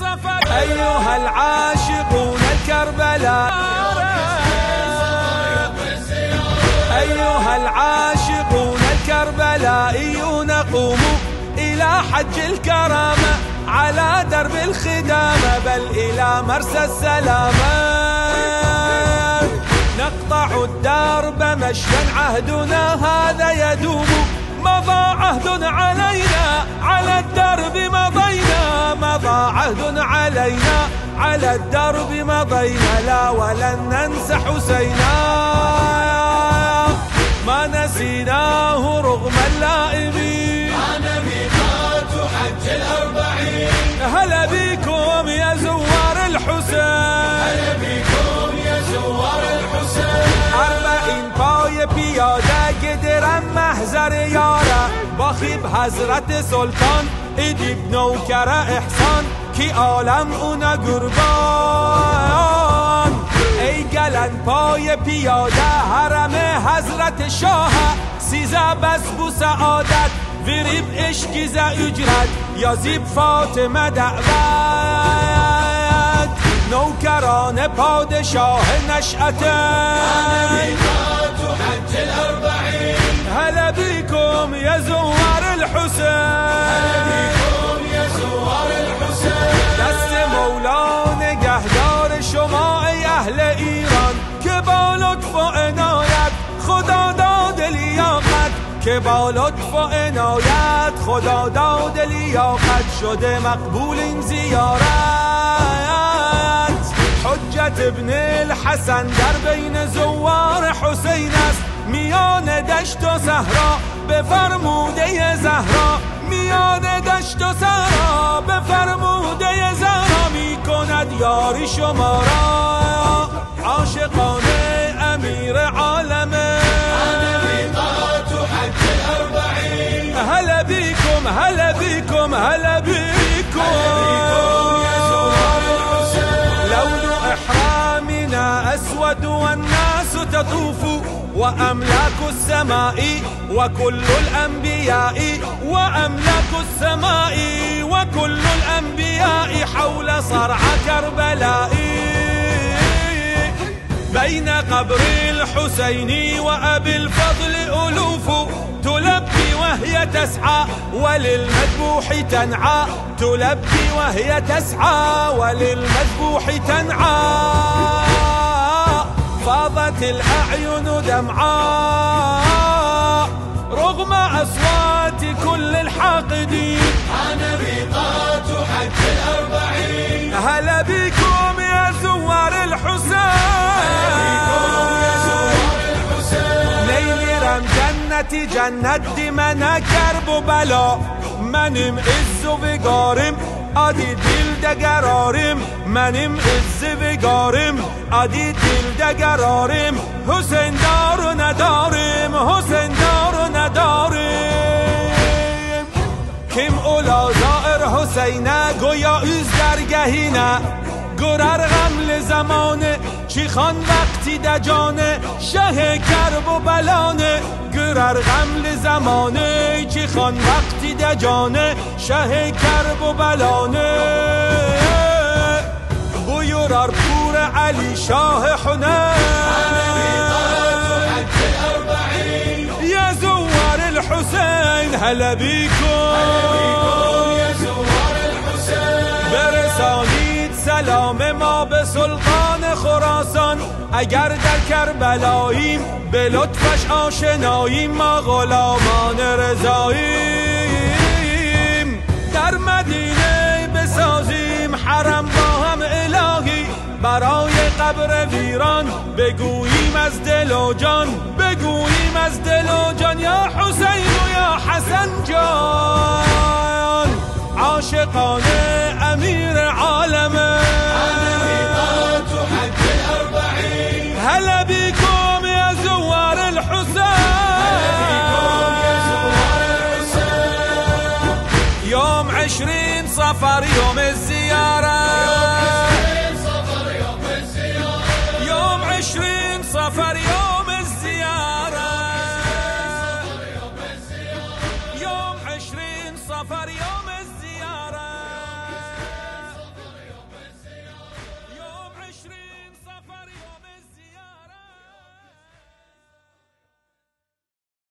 صفر. أيها العاشقون الكربلاء، أيها العاشقون الكربلائيون قوموا إلى حج الكرامة، على درب الخدامة، بل إلى مرسى السلامة. نقطع الدرب مشيا عهدنا هذا يدوم، مضى عهد علينا على الدرب مضينا، مضى عهد علينا على الدرب مضينا، لا ولن ننسى حسينا، ما نسيناه رغم اللائمين. أنا ميقات حج الأربعين، هلا بكم يا زوار الحسين، هلا بكم يا زوار الحسين. 40 پای پیاده گدرم محضر یاره، باخیب حضرت سلطان ایدیب نوکر احسان، کی عالم اونا قربان. ای گلن پای پیاده حرم حضرت شاه، سیزه بس بو سعادت وریب اشکی ز اجرت، یا زیب فاطمه دعوت. نوکران پادشاه نشأت، أنا ميقات حج الأربعين، هلا بكم يا زوار الحسين، هلا بكم يا زوار الحسين. دست مولا نگهدار شما ای اهل ایران، که با لطف و عنایت خدا داد لیاقت، که با لطف و عنایت خدا داد لیاقت، شده مقبول این زیارت. حجت ابن الحسن در بین زوار حسین است، میان دشت و صحرا به فرموده زهرا، میان دشت و صحرا به فرموده زهرا، می کند یاری شما را عاشقانه امیر عالمه. أنا ميقات حج الأربعين، هلا بكم هلا بكم هلا بكم يا زوار الحسين. لون إحرامنا أسود والناس تطوف، وأملاك السماء وكل الأنبياء، وأملاك السماء وكل الأنبياء حول صرع كربلاء، بين قبر الحسين وأبي الفضل ألوف، تلبي وهي تسعى وللمذبوح تنعى، تلبي وهي تسعى وللمذبوح تنعى. فاضت الأعين دمعاء رغم أصوات كل الحاقدين. أنا ميقات حج الأربعين، هلا بكم يا زوار الحسين، نیمیرم جنتی جنت دی من کرب و بلا، منیم عز و وگارم آدی دل دگرارم، منیم عز وگارم آدی دل دگرارم، حسین دار و ندارم، حسین دار و ندارم. کم اولا زائر حسینه گویا از درگهینه، گرر غمل زمانه چی خان وقتی دجانه، شه کرب و بلانه گرر غمل زمانه چی خان وقتی دجانه، شه کرب و بلانه. بویرار پور علی شاه حنین، أنا ميقات حج الأربعين، یا زوار الحسین هلا بكم يا زوار الحسين. برسانید سلام ما به سلطان خراسان، اگر در کربلاییم به لطفش آشناییم، ما غلامان رضاییم. در مدینه بسازیم حرم با هم الهی، برای قبر ویران بگوییم از دل و جان، بگوییم از دل و جان، یا حسین و یا حسن جان، عاشقانه امیر عالمه. أنا ميقات حج الأربعين، هلا بكم يا زوار الحسين، يوم 20 صفر يوم الزيارة، يوم 20 صفر